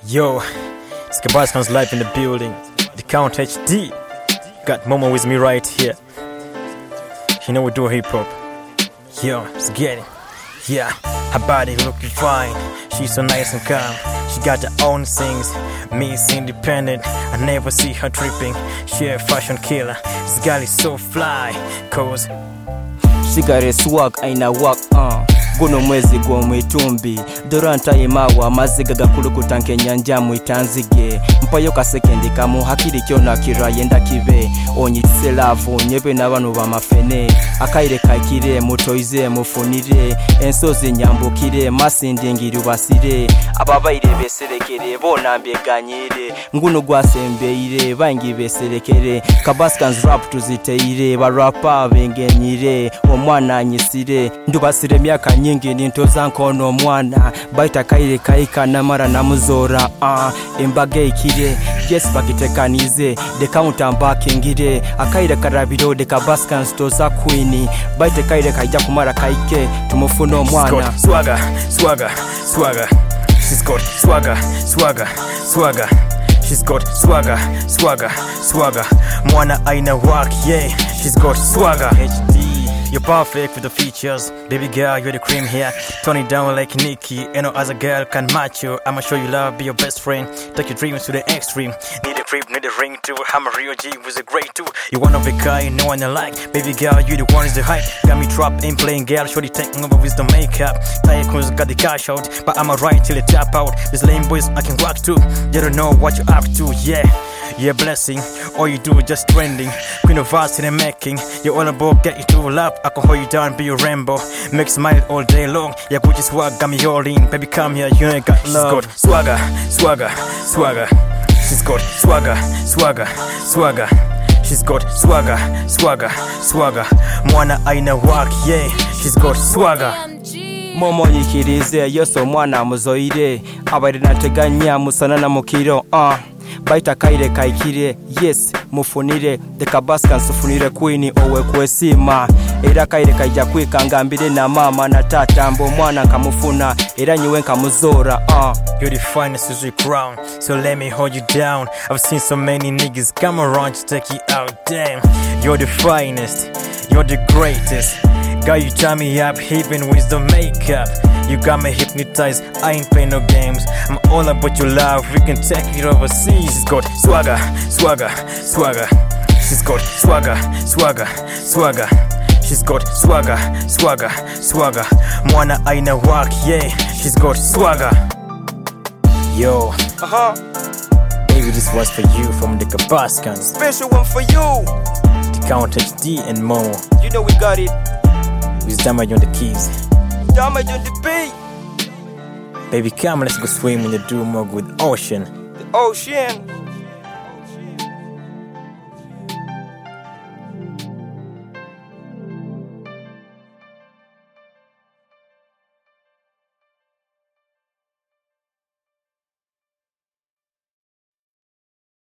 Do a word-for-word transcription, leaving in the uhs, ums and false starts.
Yo, it's Kabaskan's live in the building. The Count H D. Got Momo with me right here. You know we do hip hop. Yo, let's get it. Yeah, her body looking fine. She's so nice and calm. She got her own things. Miss Independent. I never see her tripping. She a fashion killer. This girl is so fly. Cause she got a swag, aina work, uh. Guno mwezi gwo mwitumbi Doranta imawa maziga gakulu kutanke nyanja mwitanzige Mpayo kasekendi kamu hakiri kyona kirayenda kibe Onyitse lavu nyebe n'abanu bamafene Akaire kakire mutoize mufunire Ensozi nyambukire masindingi rubasire Ababaire beserekere bona mbeganyire Nguno gwasembeire bangi beserekere Kabaskan's rap tuziteire barapa bengenyire Omwana anyisire ndubasire myaka nyingi nintoza nkono mwana baita kaire kaika namara namuzora ah embage ikire yes bakitekanize de counter mbakingire akaire karabiro de Kabaskan's toza queen baita kaire kaija kumara kaike tumufuno mwana swagger swagger swagger she's got swagger swagger swagger she's got swagger swagger swagger mwana aina work yeah she's got swagger H D. You're perfect with the features, baby girl, you're the cream here. Turn it down like Nicki, and no other girl can match you. I'ma show you love, be your best friend. Take your dreams to the extreme. Need a crib, need a ring too. I'm a real G with a great too. You one of a kind, no one I like. Baby girl, you the one is the hype. Got me trapped in playing girl, shorty taking over with the makeup. Tycoons got the cash out, but I'ma ride till it tap out. These lame boys I can rock too. You don't know what you're up to, yeah. You're a blessing, all you do is just trending. Queen of us in the making. You're all about get you to love. I can hold you down, be your Rambo. Make smile all day long. Yeah, Gucci swag got me all in. Baby, come here, you ain't got love. She's got swagger, swagger, swagger. She's got swagger, swagger, swagger. She's got swagger, swagger, swagger. Mwana aina work, yeah. She's got swagger. Momo nyikirize, yoso mwana muzoire. Abari nateganya musana na mukiro, ah. Uh. Baita kaire kaikire, yes, mufunire The Kabaskan's sufunire queen owe kwesima Era kaire kaija kwikangambire na mama na tata mbo mwana kamufuna Era nyiwe nkamuzora uh. You're the finest as we crown, so let me hold you down. I've seen so many niggas come around to take you out, damn. You're the finest, you're the greatest. Got you tie me up even with the makeup. You got me hypnotized, I ain't playing no games. I'm all about your love, we can take it overseas. She's got swagger, swagger, swagger. She's got swagger, swagger, swagger. She's got swagger, swagger, swagger. Mwana aina work, yeah. She's got swagger. Yo, uh-huh. Baby, this was for you from the Kabaskan's. Special one for you. The Count H D and Momo. You know we got it. With Damage on the keys. Damage on the beat. Baby, come, let's go swim in the Dumog with ocean. The ocean.